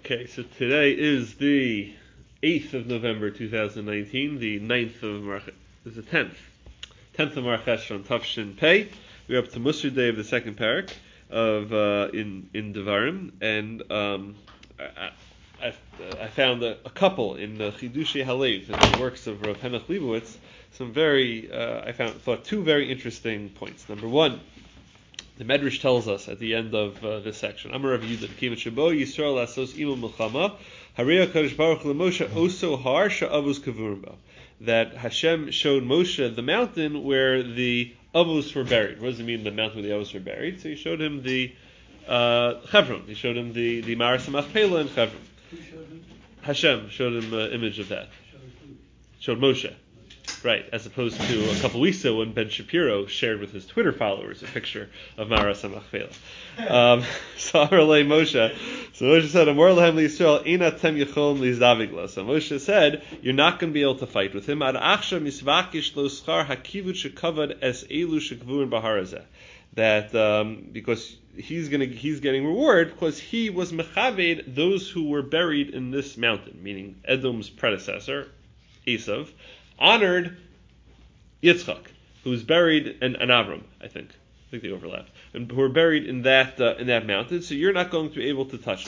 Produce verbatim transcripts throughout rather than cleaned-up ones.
Okay, so today is the eighth of November two thousand nineteen, the ninth of March, is the tenth. tenth of Marchesh on Tafshin Pei. We're up to Musar Day of the second parak of uh, in in Devarim, and um, I, I, I found a, a couple in the Chidushei Halev, in the works of Rav Henoch Leibowitz, some very, uh, I found thought two very interesting points. Number one, the Medrash tells us at the end of uh, this section, Amar Rav Yudah, Kivat Shabo Yisrael Asos Imo Milchama, Harei HaKadosh Baruch Hu LeMoshe Oso Har Sha'avos Kavurim Bo, that Hashem showed Moshe the mountain where the Avos were buried. What does it mean, the mountain where the Avos were buried? So he showed him the uh, Hebron. He showed him the the Maras Machpelah in Hebron. Who showed him? Hashem showed him an image of that. Showed Moshe. Right, as opposed to a couple weeks ago when Ben Shapiro shared with his Twitter followers a picture of Maras HaMachpelah. Um, so Amarle Moshe, so Moshe said, Amor Lahem Yisrael, Eina Tem Yechol Lizdavigla. So Moshe said, you're not going to be able to fight with him. Ad Achsha Misvakish Lo Schar Hakivut Shekavad Es Elu Shekvuin Baharazeh. That um, because he's going to he's getting reward because he was mechaved those who were buried in this mountain, meaning Edom's predecessor, Esav, honored Yitzchak, who's buried in, in Avram, I think. I think they overlap. And who are buried in that uh, in that mountain, so you're not going to be able to touch them.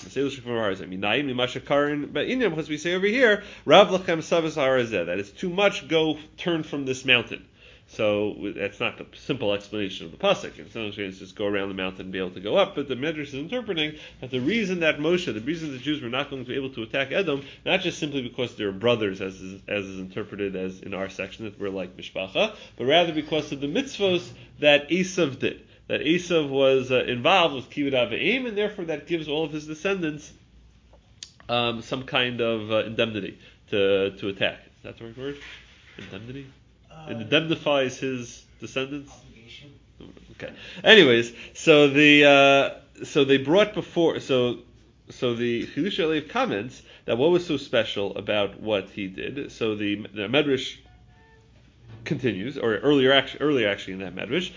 Because we say over here, Rav Lachem Savas Harazeh, that it's too much, go turn from this mountain. So that's not the simple explanation of the pasuk. In some ways, just go around the mountain and be able to go up. But the Medrash is interpreting that the reason that Moshe, the reason the Jews were not going to be able to attack Edom, not just simply because they're brothers, as is, as is interpreted as in our section, that we're like mishpacha, but rather because of the mitzvos that Esav did. That Esav was uh, involved with Kivud Avim, and therefore that gives all of his descendants um, some kind of uh, indemnity to to attack. Is that the right word? Indemnity? It indemnifies his descendants. Obligation. Okay. Anyways, so the uh, so they brought before so so the Chidushei Halev comments that what was so special about what he did. So the the Medrash continues, or earlier actually, earlier actually in that Medrash,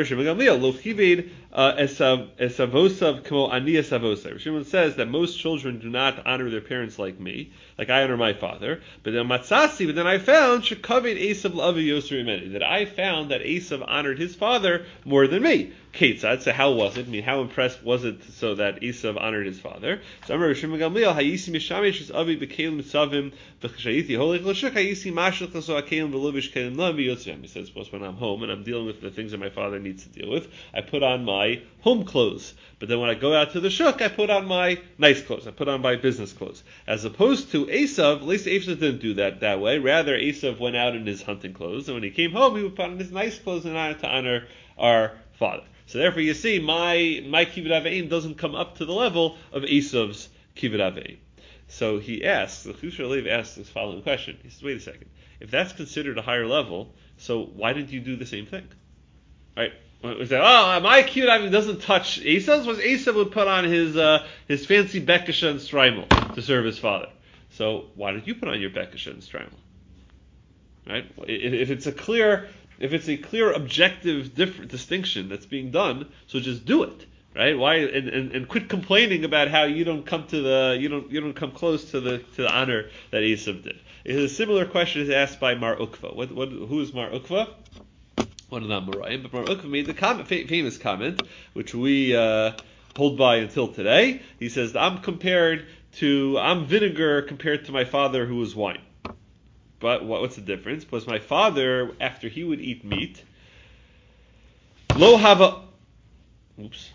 Shimon says that most children do not honor their parents like me, like I honor my father. But then Matzasi, but then I found Shekavid Esav Lavi Yosri Meni, that I found that Esav honored his father more than me. Ketzad, so how was it? I mean, how impressed was it so that Esav honored his father? So I'm Shimon Gamliel, Hayisi Mishamish is Avi Bekelim Savim V'Chashayiti Holik L'Shuk Hayisi Mashach L'So Akelim V'Lovish Kelim Lavi Yotzim. He says, when I'm home and I'm dealing with the things that my father needs to deal with, I put on my home clothes. But then when I go out to the shuk, I put on my nice clothes. I put on my business clothes. As opposed to Esav, at least Esav didn't do that that way. Rather, Esav went out in his hunting clothes, and when he came home, he would put on his nice clothes in order to honor our father. So therefore, you see, my my Kivud Avim doesn't come up to the level of Esav's Kivud Avim. So he asks, the Chidushei Halev asks this following question. He says, wait a second. If that's considered a higher level, so why didn't you do the same thing? Right? We say, oh, my Kivud Avim doesn't touch Esav's, was Esav would put on his uh, his fancy Bekisha and Strimel to serve his father. So why did you put on your Bekisha and Strimel? Right? If, if it's a clear... If it's a clear objective different distinction that's being done, so just do it, right? Why and, and, and quit complaining about how you don't come to the you don't you don't come close to the to the honor that Esav did. A similar question is asked by Mar Ukva. What what who is Mar Ukva? One of the Amoraim, but Mar Ukva made the comment, famous comment, which we uh, hold by until today. He says, "I'm compared to I'm vinegar compared to my father who was wine." But what's the difference? Because my father, after he would eat meat, lo hava, oops,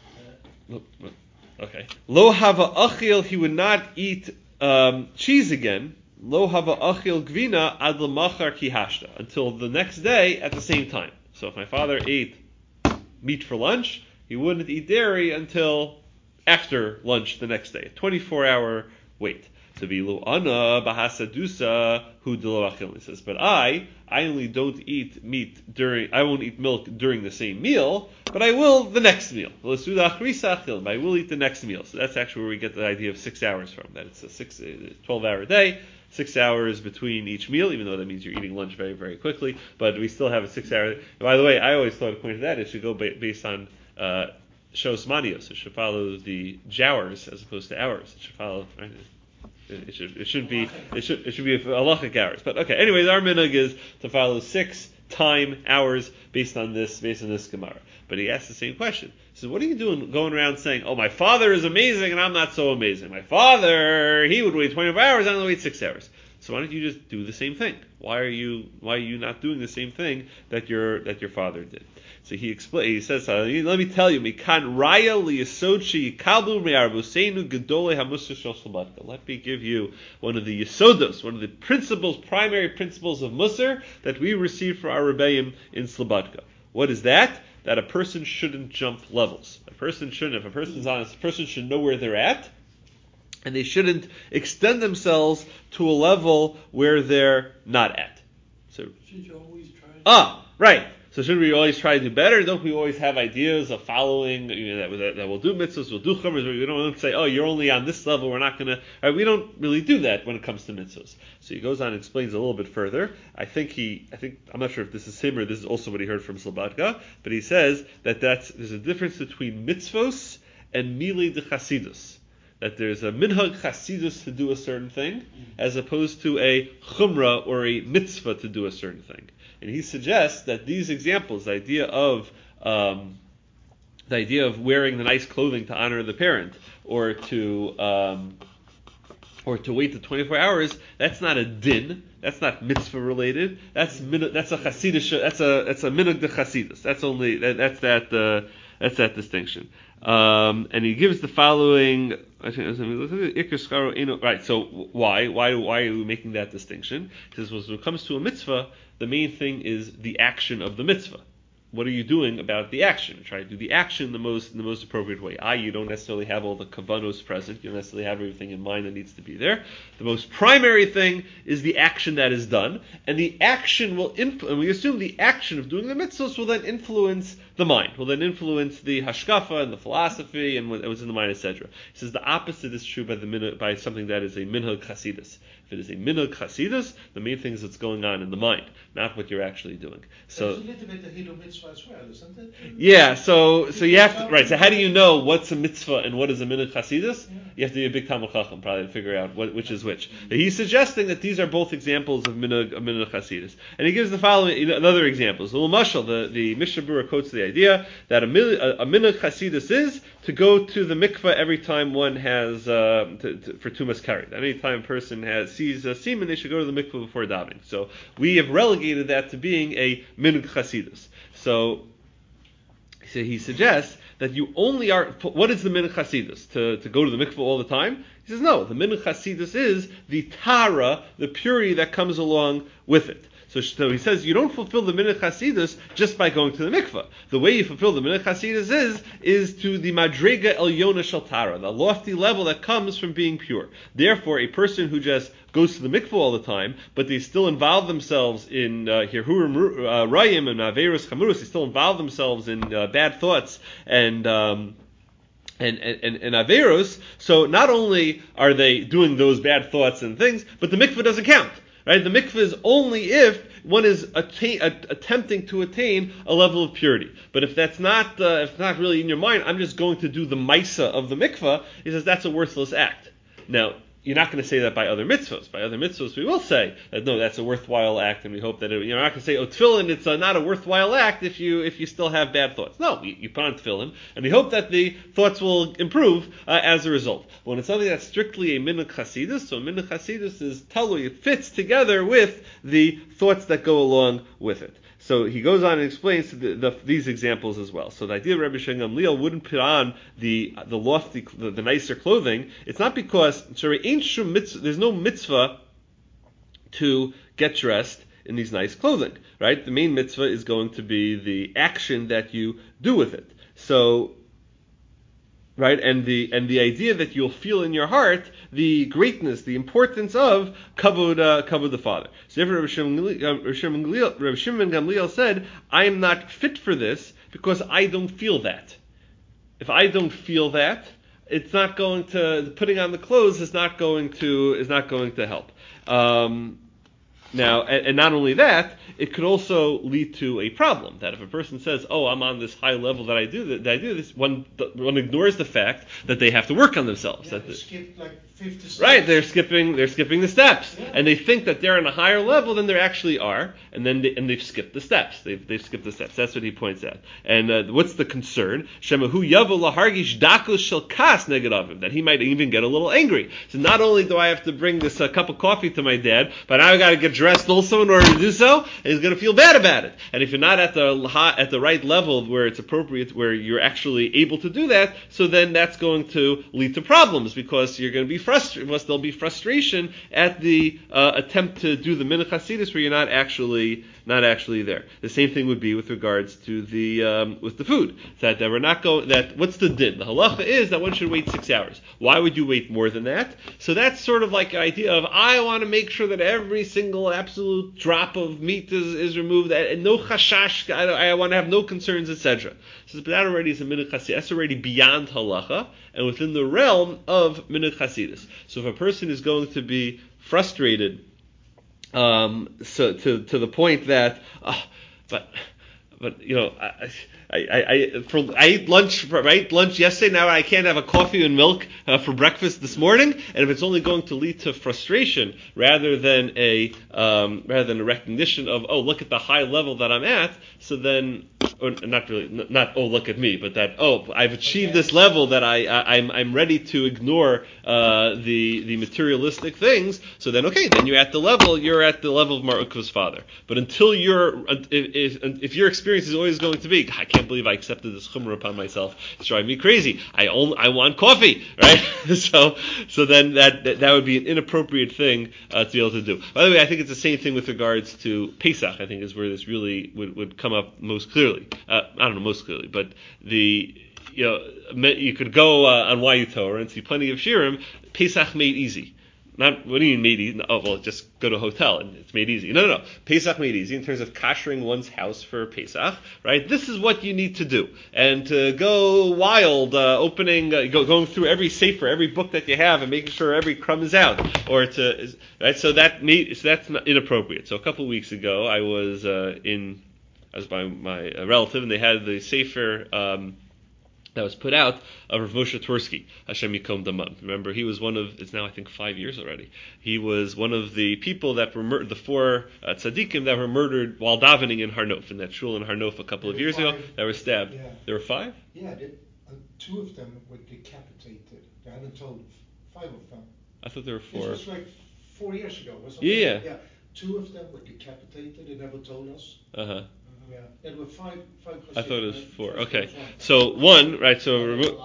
okay, lo hava achil, he would not eat um, cheese again. Lo hava achil gvina ad lemachar kihashta, until the next day at the same time. So if my father ate meat for lunch, he wouldn't eat dairy until after lunch the next day. A twenty-four hour wait. To be lo ana bahasadusa hu delo achil. He says, but I, I only don't eat meat during, I won't eat milk during the same meal, but I will the next meal. But I will eat the next meal. So that's actually where we get the idea of six hours from. That it's a six, twelve hour day, six hours between each meal, even though that means you're eating lunch very, very quickly. But we still have a six hour. By the way, I always thought according to that it should go ba- based on. Uh, Shos Manios. It should follow the jowers as opposed to hours. It should follow. Right? It should. It should be. It should. It should be halachic hours. But okay. Anyways, our minhag is to follow six time hours based on this. Based on this Gemara. But he asked the same question. He says, "What are you doing, going around saying, oh, my father is amazing and I'm not so amazing? My father, he would wait twenty-four hours. I only wait six hours. So why don't you just do the same thing? Why are you? Why are you not doing the same thing that your that your father did?" So he explains. He says, uh, "Let me tell you, mikan raya liyasochi kalbu me'arbuseinu gedolei hamusar shel Slobodka." Let me give you one of the yisodos, one of the principles, primary principles of Musar that we received from our rebbeim in Slobodka. What is that? That a person shouldn't jump levels. A person shouldn't. If a person's honest, a person should know where they're at, and they shouldn't extend themselves to a level where they're not at. So, should you always try? Ah, right. So should we always try to do better? Don't we always have ideas of following, you know, that, that, that we'll do mitzvahs, we'll do chumras, we don't say, oh, you're only on this level, we're not going to, right? We don't really do that when it comes to mitzvahs. So he goes on and explains a little bit further. I think he, I think, I'm not sure if this is him or this is also what he heard from Slobodka, but he says that that's, there's a difference between mitzvos and milei de chasidus. That there's a minhag chasidus to do a certain thing, as opposed to a chumrah or a mitzvah to do a certain thing. And he suggests that these examples, the idea of um, the idea of wearing the nice clothing to honor the parent, or to um, or to wait the twenty-four hours, that's not a din. That's not mitzvah related. That's min- that's a chasidish. That's a that's a minhag de chasidus. That's only that, that's that uh, that's that distinction. Um, and he gives the following. Right. So why why why are we making that distinction? Because when it comes to a mitzvah, the main thing is the action of the mitzvah. What are you doing about the action? Try to do the action the most in the most appropriate way. I, you don't necessarily have all the kavanos present. You don't necessarily have everything in mind that needs to be there. The most primary thing is the action that is done, and the action will influence. And we assume the action of doing the mitzvahs will then influence the mind. Will then influence the hashkafa and the philosophy and what's in the mind, et cetera. He says the opposite is true by the by something that is a minhag chasidus. If it is a minhag chasidus, the main thing is what's going on in the mind, not what you're actually doing. So. There's a little bit of Hidu mitzvah as well, isn't it? Yeah, so so you have to, right. So how do you know what's a mitzvah and what is a minhag chasidus? Yeah. You have to be a big Talmid Chacham probably to figure out what, which is which. But he's suggesting that these are both examples of minhag of minhag chasidus, and he gives the following another example. So Mashal, the the Mishnah Berurah quotes the idea that a, a, a minhag chasidus is to go to the mikveh every time one has uh, to, to, for tumas carried. Any time a person has sees a semen, they should go to the mikveh before davening. So we have relegated that to being a minhag chasidus. So. So he suggests that you only are. What is the minhag chasidus? To to go to the mikveh all the time? He says no. The minhag chasidus is the tara, the purity that comes along with it. So, so he says you don't fulfill the minhag chasidus just by going to the mikveh. The way you fulfill the minhag chasidus is is to the madrega elyona shel tara, the lofty level that comes from being pure. Therefore, a person who just goes to the mikveh all the time, but they still involve themselves in hirhurim uh, rayim and averus chamurus. They still involve themselves in uh, bad thoughts and. Um, And, and, and Averos, so not only are they doing those bad thoughts and things, but the mikveh doesn't count, right? The mikveh is only if one is attain, a, attempting to attain a level of purity. But if that's not, uh, if it's not really in your mind, I'm just going to do the maisa of the mikveh, he says that's a worthless act. Now, you're not going to say that by other mitzvahs. By other mitzvahs, we will say that no, that's a worthwhile act, and we hope that it, you're not going to say, oh, tefillin, it's uh, not a worthwhile act if you if you still have bad thoughts. No, you, you put on tefillin, and we hope that the thoughts will improve uh, as a result. When it's something that's strictly a minhag chasidus, so minhag chasidus is talui, it fits together with the thoughts that go along with it. So he goes on and explains the, the, these examples as well. So the idea of Rabbi Shimon Gamliel wouldn't put on the the lofty, the, the nicer clothing. It's not because there's no mitzvah to get dressed in these nice clothing, right? The main mitzvah is going to be the action that you do with it. So. Right, and the and the idea that you'll feel in your heart the greatness, the importance of kavod, uh, kavod the Father. So therefore, Rabbi Shimon Gamliel said, "I am not fit for this because I don't feel that. If I don't feel that, it's not going to putting on the clothes is not going to is not going to help." Um, Now, and, and not only that, it could also lead to a problem. That if a person says, "Oh, I'm on this high level that I do that, that I do this," one one ignores the fact that they have to work on themselves. Yeah, that they the, skipped like fifty steps. Right, they're skipping they're skipping the steps, Yeah. and they think that they're on a higher level than they actually are, and then they, and they've skipped the steps. They've they've skipped the steps. That's what he points out. And uh, what's the concern? Shemahu yavo lahargish dakos shel kas negativim, that he might even get a little angry. So not only do I have to bring this uh, cup of coffee to my dad, but now I got to get dressed also in order to do so, and he's going to feel bad about it. And if you're not at the hot, at the right level where it's appropriate, where you're actually able to do that, so then that's going to lead to problems because you're going to be frustrated. Plus, there'll be frustration at the uh, attempt to do the minhag chasidus where you're not actually not actually there. The same thing would be with regards to the um, with the food. That, that we're not going. That what's the din? The halacha is that one should wait six hours. Why would you wait more than that? So that's sort of like an idea of I want to make sure that every single absolute drop of meat is, is removed and no chashash. I, I want to have no concerns, et cetera. So that already is a minhag chasidus. That's already beyond halacha and within the realm of minhag chasidus. So if a person is going to be frustrated, um, so to to the point that, uh, but but you know, I I I, for, I ate lunch I ate lunch yesterday. Now I can't have a coffee and milk uh, for breakfast this morning. And if it's only going to lead to frustration rather than a um, rather than a recognition of, oh, look at the high level that I'm at, so then. Or not really, not oh look at me, but that oh I've achieved okay. this level that I, I I'm I'm ready to ignore uh, the the materialistic things. So then okay, then you're at the level you're at the level of Marukva's father. But until you're if, if if your experience is always going to be I can't believe I accepted this chumrah upon myself, it's driving me crazy. I only I want coffee, right? so so then that, that that would be an inappropriate thing uh, to be able to do. By the way, I think it's the same thing with regards to Pesach. I think is where this really would, would come up most clearly. Uh, I don't know most clearly, but the you know you could go uh, on Y U Torah and see plenty of shirim. Pesach made easy. Not what do you mean made easy? Oh well, just go to a hotel and it's made easy. No, no, no. Pesach made easy in terms of kashering one's house for Pesach, right? This is what you need to do, and to go wild, uh, opening, uh, go, going through every sefer, every book that you have, and making sure every crumb is out, or to right. So that made so that's not inappropriate. So a couple of weeks ago, I was uh, in. I was by my uh, relative, and they had the sefer um, that was put out of Rav Moshe Twersky, Hashem Yikom Damam. Remember, he was one of, it's now I think five years already, he was one of the people that were murdered, the four uh, tzaddikim that were murdered while davening in Harnof, in that shul in Harnof a couple of years five. ago, that were stabbed. Yeah. There were five? Yeah, they, uh, two of them were decapitated. They haven't told five of them. I thought there were four. This was like four years ago, wasn't yeah. it? Yeah. Two of them were decapitated, they never told us. Uh-huh. Yeah, there were five, five I thought it was right? four. First Okay. one. So, one, right, so... Remo-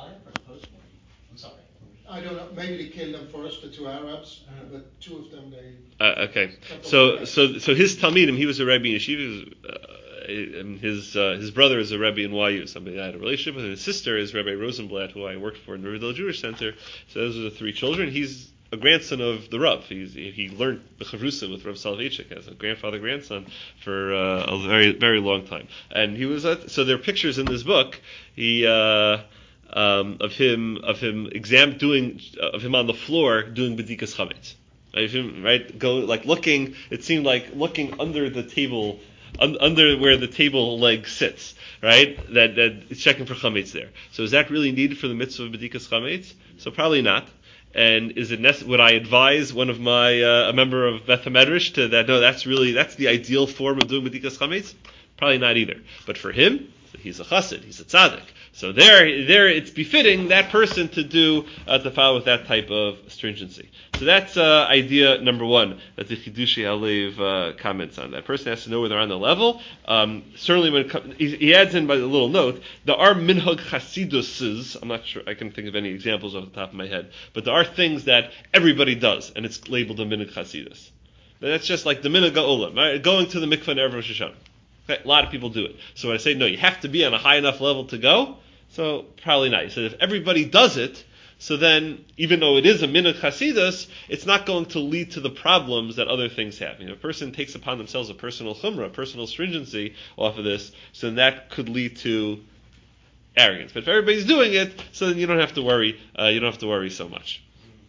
I'm sorry. I don't know, maybe they killed them first, the two Arabs, uh, but two of them they... Uh, okay. So, so, so his Talmidim, he was a Rebbe in Yeshiva, uh, and his uh, his brother is a Rebbe in Y U, somebody I had a relationship with, and his sister is Rebbe Rosenblatt, who I worked for in the Riverdale Jewish Center. So those are the three children. He's a grandson of the Rav. He's, he learned the Chavrusa with Rav Soloveitchik as a grandfather-grandson for uh, a very, very long time. And he was, uh, so there are pictures in this book, he, uh, um, of him, of him exam, doing, uh, of him on the floor doing B'dikas Chametz. Right, him, right, go, like looking, it seemed like looking under the table, un, under where the table leg sits, right, that, that it's checking for Chametz there. So is that really needed for the mitzvah of B'dikas Chametz? So probably not. And is it nece- would I advise one of my uh, a member of Beth HaMedrash to that? No, that's really that's the ideal form of doing B'dikas Chametz. Probably not either. But for him, he's a chassid, he's a tzaddik. So there, there, it's befitting that person to do uh, to follow with that type of stringency. So that's uh, idea number one that the Chidushei Halev uh, comments on. That person has to know where they're on the level. Um, certainly, when it comes, he, he adds in by a little note, there are minhag chasiduses. I'm not sure I can think of any examples off the top of my head, but there are things that everybody does, and it's labeled a minhag chasidus. That's just like the minhag ha'olam, right? Going to the mikvah in Erev Rosh Hashanah. Okay, a lot of people do it. So when I say no, you have to be on a high enough level to go. So probably not. He said if everybody does it, so then even though it is a minhag chasidus, it's not going to lead to the problems that other things have. You know, a person takes upon themselves a personal chumrah, a personal stringency off of this, so then that could lead to arrogance. But if everybody's doing it, so then you don't have to worry. Uh, you don't have to worry so much.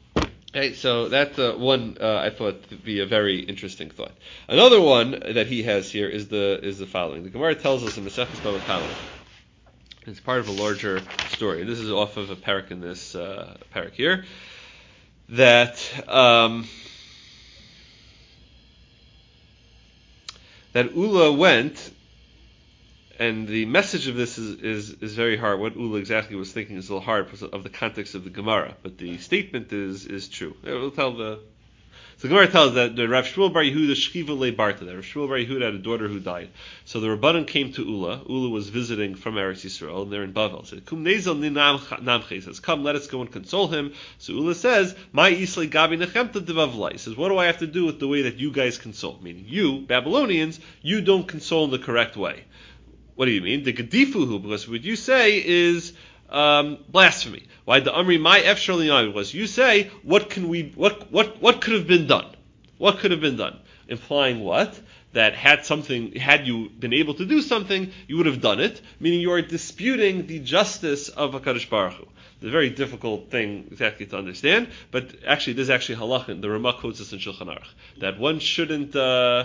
Okay, so that's uh, one uh, I thought to be a very interesting thought. Another one that he has here is the is the following. The Gemara tells us in Maseches Bava Kama. It's part of a larger story. This is off of a parak in this uh, parak here. That um, that Ula went. And the message of this is, is, is very hard. What Ula exactly was thinking is a little hard because of the context of the Gemara. But the statement is is true. It will tell the. So the Gemara tells that the Rav Shmuel Bar Yehuda Shchiva Le Barta. That Rav Shmuel Bar Yehuda had a daughter who died. So the Rabbanan came to Ula. Ula was visiting from Eretz Yisrael, and they're in Bavel. Said, "Kum nezel namche." Says, "Come, let us go and console him." So Ula says, "My isle gabi nechemta devavlai." Says, "What do I have to do with the way that you guys console? Meaning, you Babylonians, you don't console in the correct way." What do you mean? The gedifuhu, because what you say is um, blasphemy. Why the amri my efshar? Because you say what can we what what what could have been done? What could have been done? Implying what? That had something had you been able to do something, you would have done it. Meaning you are disputing the justice of HaKadosh Baruch Hu. It's a very difficult thing exactly to understand, but actually this is actually halachin. The Ramah quotes this in Shulchan Aruch that one shouldn't. Uh,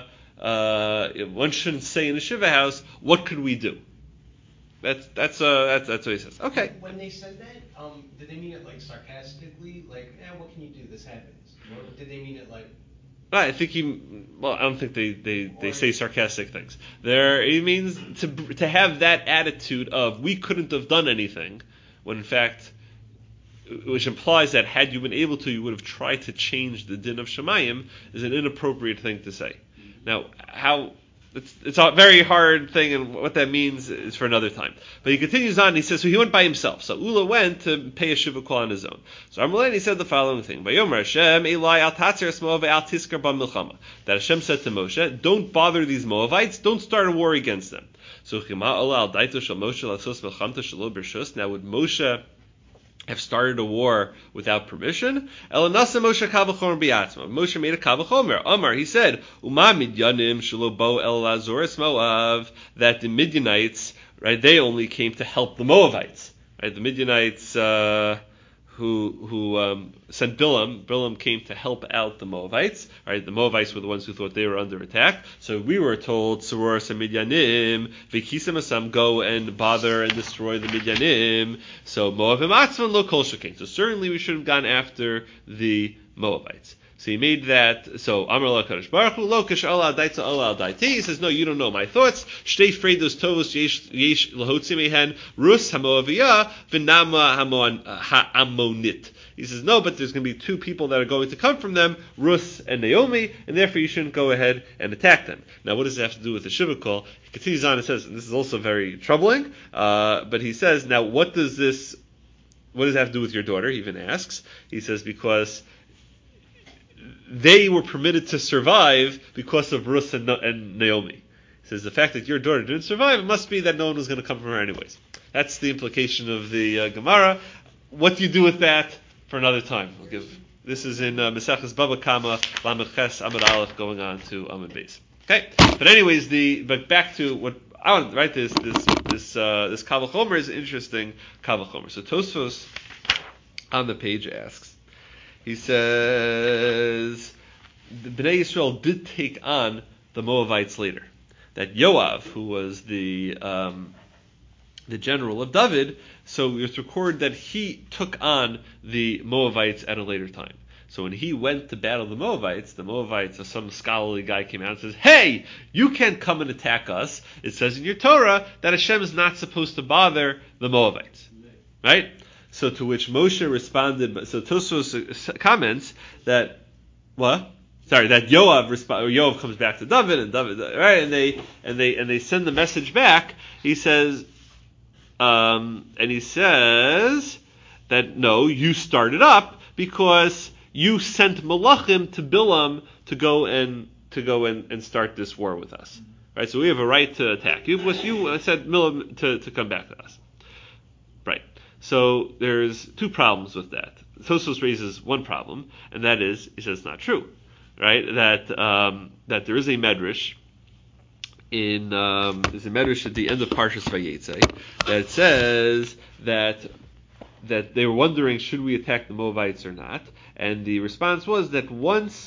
Uh, one shouldn't say in a shiva house, "What could we do?" That's that's uh that's that's what he says. Okay. When they said that, um, did they mean it like sarcastically, like, "Eh, what can you do? This happens," or did they mean it like? I think he. Well, I don't think they, they, they say sarcastic things. There, it means to to have that attitude of we couldn't have done anything, when in fact, which implies that had you been able to, you would have tried to change the din of Shemayim, is an inappropriate thing to say. Now, how it's it's a very hard thing, and what that means is for another time. But he continues on. And he says, so he went by himself. So Ula went to pay a shiva call on his own. So Amalei he said the following thing: Vayomer Hashem Eli al tatzer es Moav al tiskar ba milchama. That Hashem said to Moshe, don't bother these Moavites, don't start a war against them. So Chima Ola al daito shel Moshe lasos milchamta shelo b'rshus. Now would Moshe have started a war without permission? Elanasa Moshe kavachomer biatzma. Moshe made a kavachomer. Amar, he said, Uma midyanim shelo bo el lazoris Moav, that the Midianites, right, they only came to help the Moavites. Right, the Midianites uh, who who um, sent Bilam. Bilam came to help out the Moavites. Right, the Moavites were the ones who thought they were under attack. So we were told, Saroras and Midyanim, Vikisam Asam, go and bother and destroy the Midyanim. So Moavim Atzman lo kol shekein. So certainly we should have gone after the Moavites. So he made that. So Amar la Kadosh Baruch Hu lo kash ala daitza ala daiti. He says, no, you don't know my thoughts. Shtei freidos tovos yesh yesh lahotzi mehen rus hamoaviyah v'nama ha'amonit. He says, no, but there's going to be two people that are going to come from them, Rus and Naomi, and therefore you shouldn't go ahead and attack them. Now, what does it have to do with the shiva call? He continues on and says, and this is also very troubling. Uh, but he says, now, what does this? What does it have to do with your daughter? He even asks. He says because they were permitted to survive because of Rus and, and Naomi. He says the fact that your daughter didn't survive, it must be that no one was going to come from her anyways. That's the implication of the uh, Gemara. What do you do with that? For another time. We'll give. This is in uh, Maseches Bava Kama, Lamed Ches, Amud Aleph, going on to Amud Beis. Okay, but anyways, the but back to what I want. Right, this this this uh, this Kavach Chomer is interesting. Kavach Chomer. So Tosfos on the page asks. He says the Bnei Yisrael did take on the Moavites later. That Yoav, who was the um, the general of David, so it's recorded that he took on the Moavites at a later time. So when he went to battle the Moavites, the Moavites, or some scholarly guy came out and says, hey, you can't come and attack us. It says in your Torah that Hashem is not supposed to bother the Moavites. Right? So to which Moshe responded, so Tosfos comments that, what? Sorry, that Yoav resp- Yoav comes back to David, and David, right, and they and they and they send the message back. He says, Um, and he says that no, you started up because you sent Malachim to Bilam to go and to go and, and start this war with us, right? So we have a right to attack you because you said Bilam to, to come back to us, right? So there's two problems with that. Tosfos raises one problem, and that is he says it's not true, right? That um, that there is a medrash. In um, there's a medrash at the end of Parshas Vayetze that says that that they were wondering, should we attack the Moabites or not? And the response was that once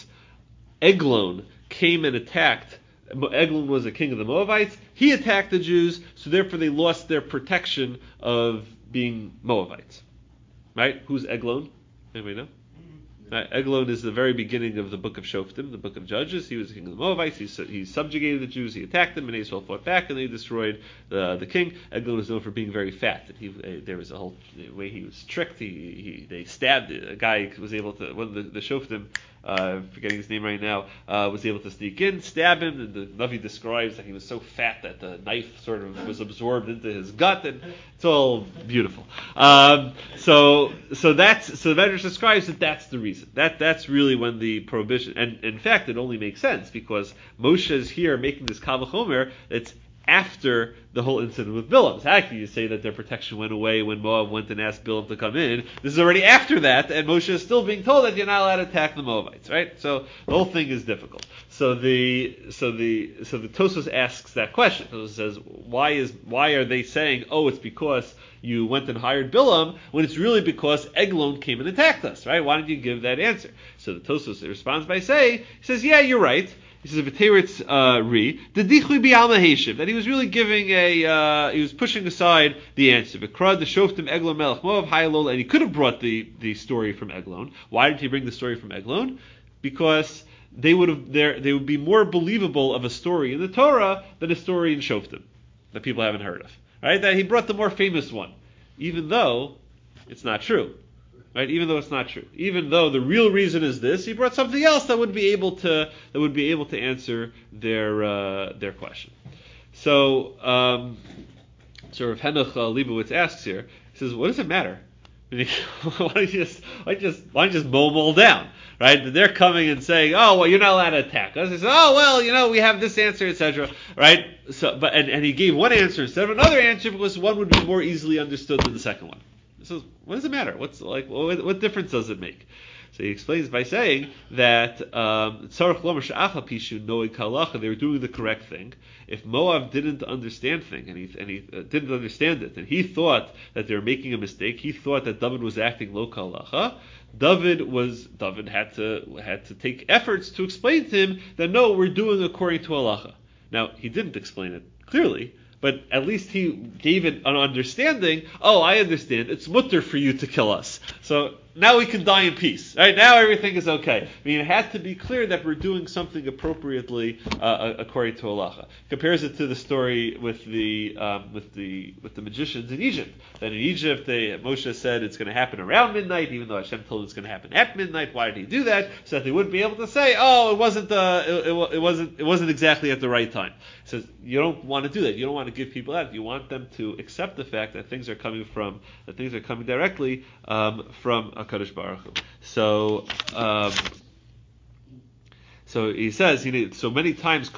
Eglon came and attacked, Eglon was a king of the Moabites, he attacked the Jews, so therefore they lost their protection of being Moabites. Right? Who's Eglon? Anybody know? Uh, Eglon is the very beginning of the book of Shoftim, the book of Judges. He was the king of the Moabites. He, su- he subjugated the Jews. He attacked them, and Israel fought back, and they destroyed the the king. Eglon was known for being very fat. That he uh, there was a whole way he was tricked. He, he they stabbed a guy was able to one of the, the Shoftim. Uh, forgetting his name right now, uh, was able to sneak in, stab him, and the Navi describes that he was so fat that the knife sort of was absorbed into his gut, and it's all beautiful. Um, so, so that's so the Medrash describes that that's the reason. That that's really when the prohibition, and in fact, it only makes sense because Moshe is here making this Kal V'chomer. It's after the whole incident with Bilam. So how can you say that their protection went away when Moab went and asked Bilam to come in? This is already after that, and Moshe is still being told that you're not allowed to attack the Moabites, right? So the whole thing is difficult. So the so the so the Tosfos asks that question. Tosfos says, why is why are they saying, oh, it's because you went and hired Bilam, when it's really because Eglon came and attacked us, right? Why didn't you give that answer? So the Tosfos responds by saying, he says, yeah, you're right. He says, "V'teretz uh, ri the dichui bi'alma heshiv," that he was really giving a, uh, he was pushing aside the answer. V'krad the shoftim Eglon melech Moab hayalol, and he could have brought the, the story from Eglon. Why did he bring the story from Eglon? Because they would have there they would be more believable of a story in the Torah than a story in Shoftim that people haven't heard of. Right? That he brought the more famous one, even though it's not true. Right? Even though it's not true, even though the real reason is this, he brought something else that would be able to that would be able to answer their uh, their question. So, um, so Rav Henoch uh, Leibowitz asks here. He says, "What does it matter? I mean, why don't you just why don't you just why don't you just mow them all down?" Right? They're coming and saying, "Oh, well, you're not allowed to attack us." He says, "Oh, well, you know, we have this answer, et cetera" Right? So, but and, and he gave one answer instead of another answer because one would be more easily understood than the second one. So what does it matter? What's like what, what difference does it make? So he explains by saying that um, they were doing the correct thing. If Moab didn't understand thing and he and he uh, didn't understand it, and he thought that they were making a mistake, he thought that David was acting lo kalacha. David was David had to had to take efforts to explain to him that no, we're doing according to halacha. Now he didn't explain it clearly, but at least he gave it an understanding. Oh, I understand. It's mutter for you to kill us. So now we can die in peace. Right? Now everything is okay. I mean, it had to be clear that we're doing something appropriately uh, according to halacha. Compares it to the story with the um, with the with the magicians in Egypt. That in Egypt, they, Moshe said it's going to happen around midnight, even though Hashem told it's going to happen at midnight. Why did he do that? So that they wouldn't be able to say, "Oh, it wasn't uh, it, it, it wasn't it wasn't exactly at the right time." He says you don't want to do that. You don't want to give people that. You want them to accept the fact that things are coming from that things are coming directly um, from HaKadosh Baruch Hu. So, um, so he says, you know, so many times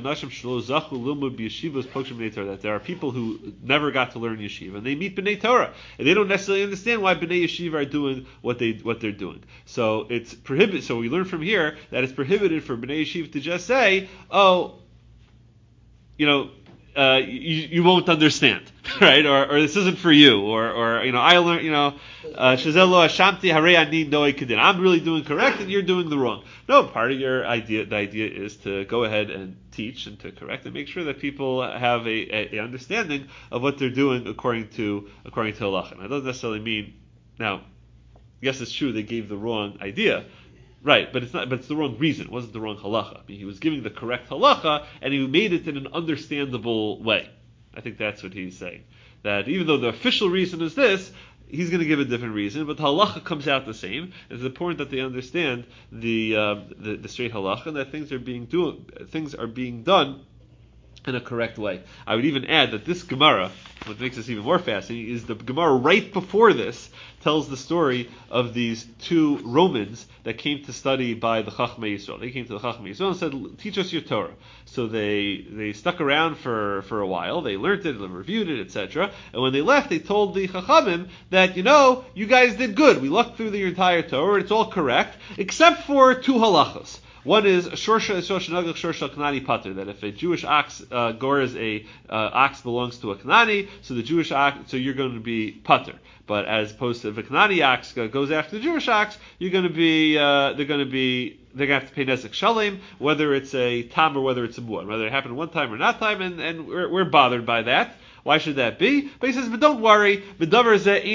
that there are people who never got to learn yeshiva, and they meet B'nai Torah, and they don't necessarily understand why B'nai Yeshiva are doing what they what they're doing. So it's prohibited. So we learn from here that it's prohibited for B'nai Yeshiva to just say, "Oh, you know." Uh, you, you won't understand, right? Or, or this isn't for you, or, or you know, I learned, you know, Shazelo Hashamti Harei Ani Noei Kedin. I'm really doing correct, and you're doing the wrong. No, part of your idea, the idea is to go ahead and teach and to correct and make sure that people have a, a, a understanding of what they're doing according to according to halacha. That doesn't necessarily mean now. Yes, it's true they gave the wrong idea. Right, but it's not. But it's the wrong reason. It wasn't the wrong halacha. I mean, he was giving the correct halacha, and he made it in an understandable way. I think that's what he's saying. That even though the official reason is this, he's going to give a different reason, but the halacha comes out the same. It's important that they understand the uh, the, the straight halacha, and that things are being do things are being done in a correct way. I would even add that this Gemara, what makes this even more fascinating, is the Gemara right before this tells the story of these two Romans that came to study by the Chachmei Yisrael. They came to the Chachmei Yisrael and said, "Teach us your Torah." So they they stuck around for, for a while. They learned it, they reviewed it, et cetera. And when they left, they told the Chachamim that, you know, you guys did good. We looked through the entire Torah. It's all correct, except for two halachas. One is shorsha shorsha nagach shorsha knani pater, that if a Jewish ox uh, gores a uh, ox belongs to a knani, so the Jewish ox, so you're going to be pater. But as opposed to the Kanani ox goes after the Jewish ox, you're going to be, uh, they're going to be, they're going to have to pay nezek shalem, whether it's a tam or whether it's a mu'an, whether it happened one time or not time, and, and we're, we're bothered by that. Why should that be? But he says, but don't worry, but don't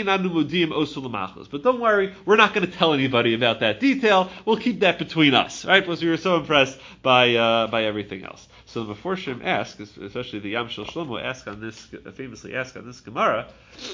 worry, we're not going to tell anybody about that detail. We'll keep that between us, right? Because we were so impressed by uh, by everything else. So the Meforshim ask, especially the Yam Shel Shlomo, ask on this, famously ask on this Gemara,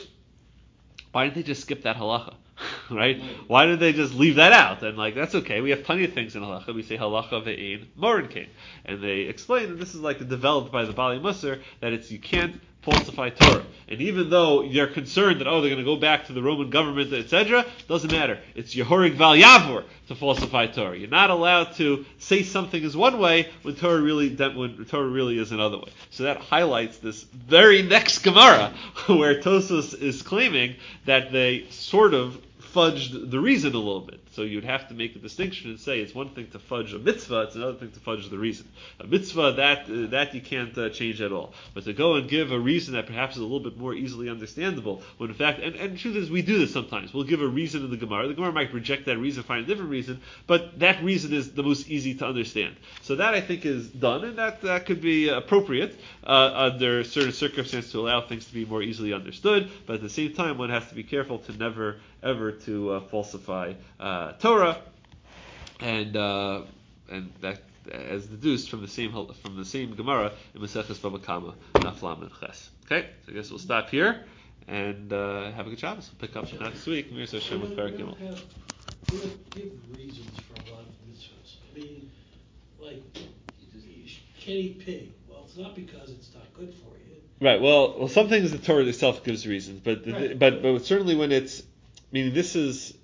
why didn't they just skip that halacha? Right? Why did they just leave that out? And like, that's okay. We have plenty of things in halacha. We say halacha ve'in morin kain. And they explain, and this is like developed by the Bali Musar, that it's, you can't falsify Torah. And even though you're concerned that, oh, they're going to go back to the Roman government, et cetera, doesn't matter. It's Yehorig Val Yavor to falsify Torah. You're not allowed to say something is one way when Torah really when Torah really is another way. So that highlights this very next Gemara where Tosfos is claiming that they sort of fudged the reason a little bit. So you'd have to make a distinction and say it's one thing to fudge a mitzvah, it's another thing to fudge the reason. A mitzvah, that uh, that you can't uh, change at all. But to go and give a reason that perhaps is a little bit more easily understandable, when in fact, and, and the truth is we do this sometimes. We'll give a reason in the Gemara. The Gemara might reject that reason, find a different reason, but that reason is the most easy to understand. So that I think is done, and that, that could be appropriate uh, under certain circumstances to allow things to be more easily understood, but at the same time one has to be careful to never ever to uh, falsify uh, Torah, and uh, and that as deduced from the same from the same Gemara in Maseches Bava Kama Naflam and Ches. Okay, so I guess we'll stop here and uh, have a good Shabbos. We'll pick up next week. Mir Hashem with Perek Gimel. We don't give reasons for a lot of mitzvahs. I mean, like can't eat pig. Well, it's not because it's not good for you. Right. Well, well, some things the Torah itself gives reasons, but right. but but certainly when it's, meaning this is,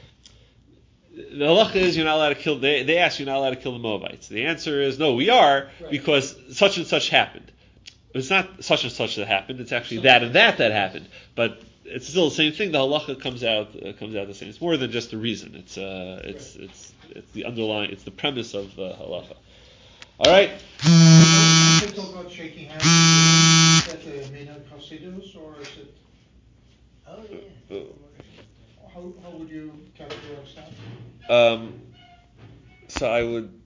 the halacha is you're not allowed to kill, they, they ask you're not allowed to kill the Moabites. The answer is no, we are, right, because such and such happened. It's not such and such that happened, it's actually Something that and that that happened. But it's still the same thing, the halacha comes out uh, comes out the same. It's more than just a reason. It's uh it's right. it's it's the underlying, it's the premise of uh, halacha. Alright. Can you talk about shaking hands? Is that the Minhag Hasidus, or is it? Oh yeah. Uh, How, how would you categorize that? Um, so I would